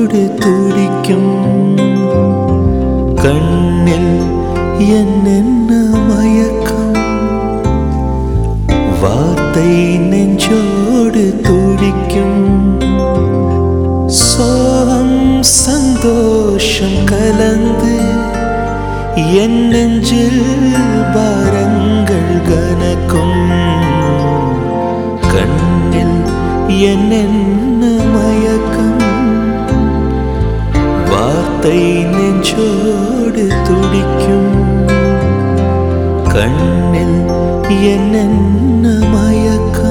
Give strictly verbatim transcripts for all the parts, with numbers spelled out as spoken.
நெஞ்சோடு துடிக்கும் கண்ணில் என்னென்ன மயக்கம் வார்த்தை நெஞ்சோடு துடிக்கும் சோகம் சந்தோஷம் கலந்து என் நெஞ்சில் பாரங்கள் கனக்கும் கண்ணில் என்னென்ன மயக்கம் வார்த்தை நெஞ்சோடு துடிக்கும் கண்ணில் என்னென்ன மயக்கம்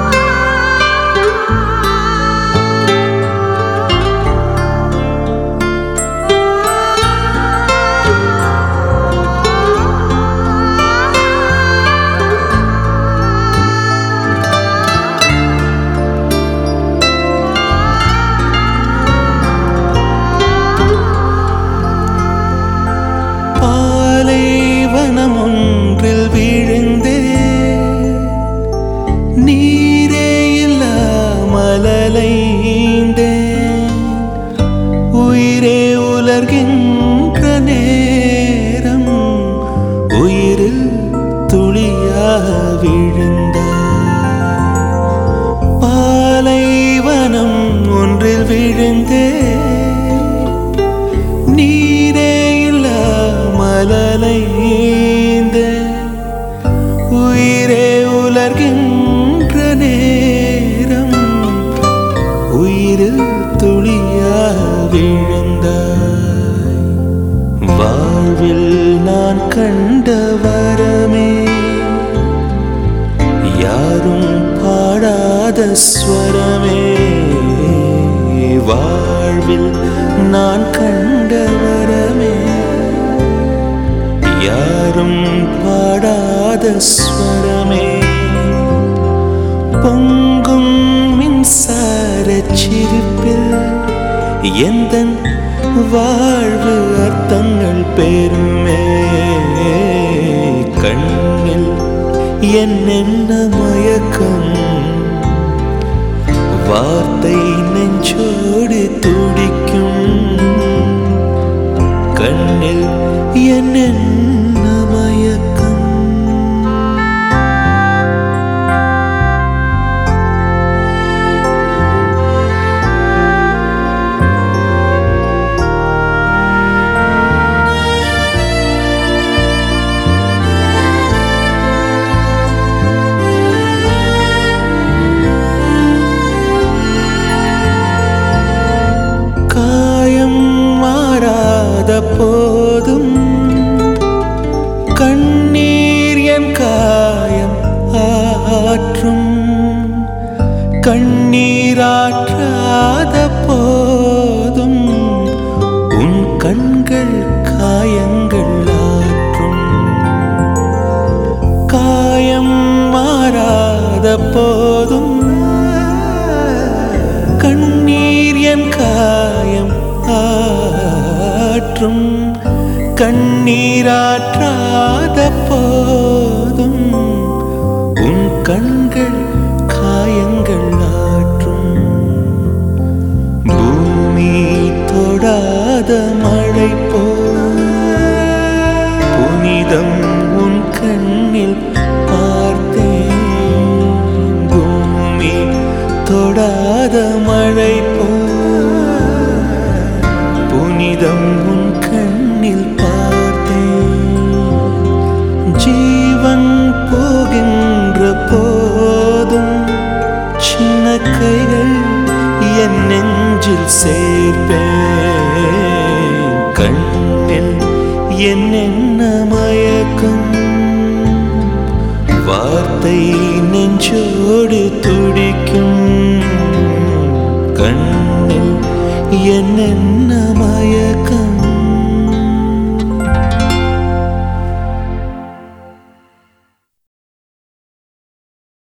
ஒன்றில் விழுந்தே நீரே இல்லாமல் அலைந்தேன் உயிரே உலர்கின்ற நேரம் உயிரில் துளியாக விழுந்தார் பாலைவனம் ஒன்றில் விழுந்தே நீரே இல்லாமல் உயிரே உலர்கின்ற நேரம் உயிரில் துளியாக விழுந்தாய் வாழ்வில் நான் கண்ட வரமே யாரும் பாடாத ஸ்வரமே வாழ்வில் நான் கண்ட வரமே யாரும் பாடாத ஸ்வரமே பொங்கும் மின்சாரச் சிரிப்பில் எந்தன் வாழ்வு அர்த்தங்கள் பெறுமே கண்ணில் என்னென்ன மயக்கம் வார்த்தை நெஞ்சோடு துடிக்கும் கண்ணில் என்னென்ன மயக்கம் காயம் மாறாத போதும் கண்ணீர் என் காயம் ஆற்றும் கண்ணீராற்றாத போதும் உன் கண்கள் காயங்கள் ஆற்றும் காயம் மாறாத போதும் கண்ணீர் என் காயம் ஆற்றும் கண்ணீராற்றாத போதும் உன் கண்கள் காயங்கள் ஆற்றும் பூமி தொடாத மழை போல் புனிதம் உன் கண்ணில் பார்த்தேன் பூமி தொடாத மழை போல் புனிதம் உன் கண்ணில் ஜீவன் போகின்ற போதும் சின்ன கைகள் என் நெஞ்சில் சேர்ப்பேன் கண்ணில் என்னென்ன மயக்கம் வார்த்தை நெஞ்சோடு துடிக்கும் கண்ணில் என்னென்ன மயக்கம்